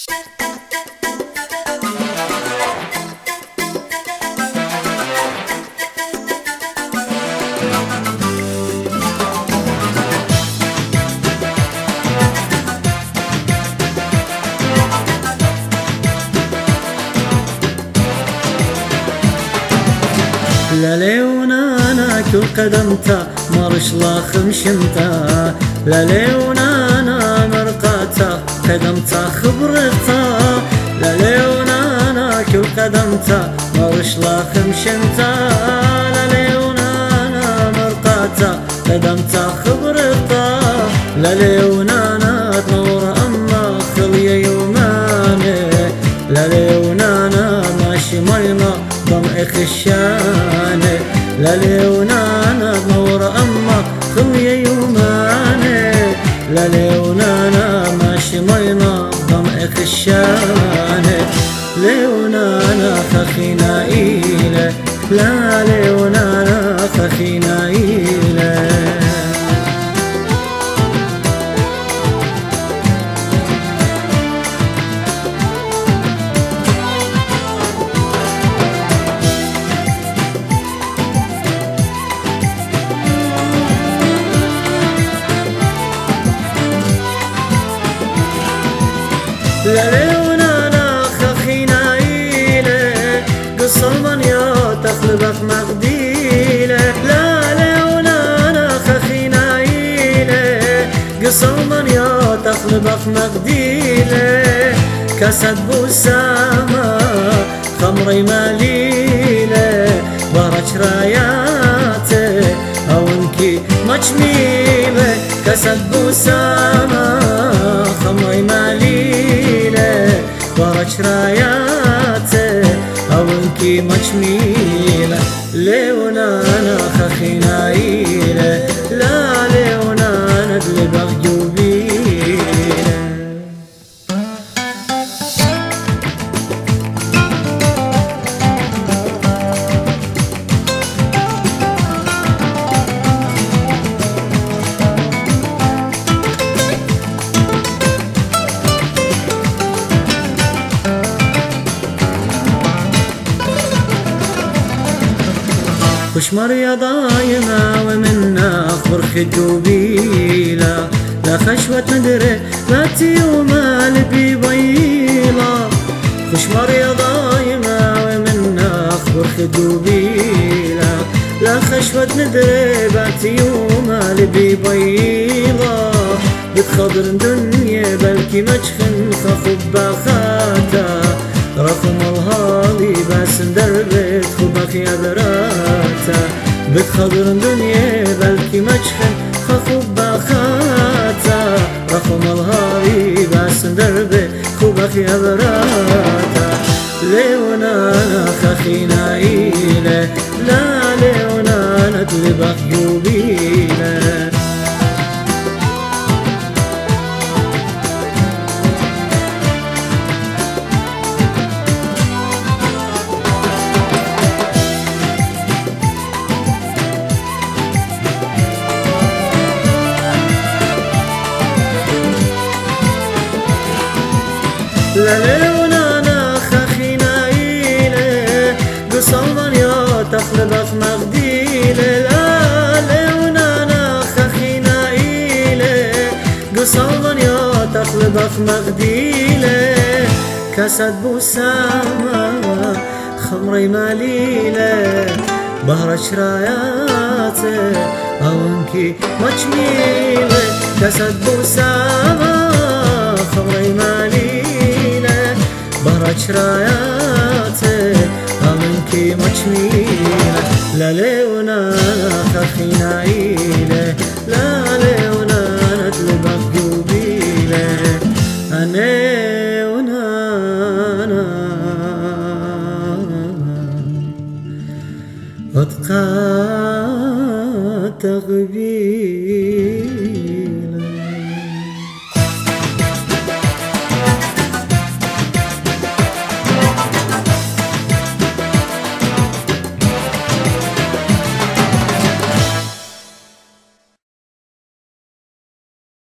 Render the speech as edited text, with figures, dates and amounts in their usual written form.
لليونا كل قدمتا مرش لا خمشمتا لليونا مرقاتا قدمتا خبرتا لليونا كل قدمتا مرش لا خمشمتا لليونا مرقاتا قدمتا خبرتا لليونا تنور أما خلي يوماني لليونا ماشي مينا ضمع خشاني لليونا نور أما خلي يوماني لليونا ماشي مينا ضمع خشاني ليونا خخينا إيله لا ليونا خخينا إيله لليونا خخينا إيله قصة المنيا تخلبك مقديله لا ليونا خخينا إيله قصة المنيا تخلبك مقديله كسد بوسامة خمري ماليله برج راياته أو انكي مجميله كسد بوسامة خمري ماليله برج راياته أو انكي مجميله ليونا خخينا إيله لا ليونا ندل بغيوبيله خش مريضة يما ومنا أخبر خجوبيلا لا خشوة ندري باتي وما لبي بيلا خش مريضة يما ومنا أخبر خجوبيلا لا خشوة ندري باتي وما لبي بيلا بتخضر دنيا بلكي مجخن خخب باخاتا رقم الهالي بس دربت خبك يا براتا بتخضر دنيا بلكي مجخن خخب باخاتا رقم الهالي بس دربت خبك يا براتا ليونا خخينا إيله لا ليونا ندلبك يوبيله لليونا خخينا إيله قصة يا تخلبك مقديله لا ليونا خخينا إيله قصة يا تخلبك مقديله كسد بوسامة خمري ماليله بهرج راياته أو انكي مجميله كسد بوسامة خمري ماليله بهرج راياته أمنكي مجميله لا ليونا خخينا إيله لا ليونا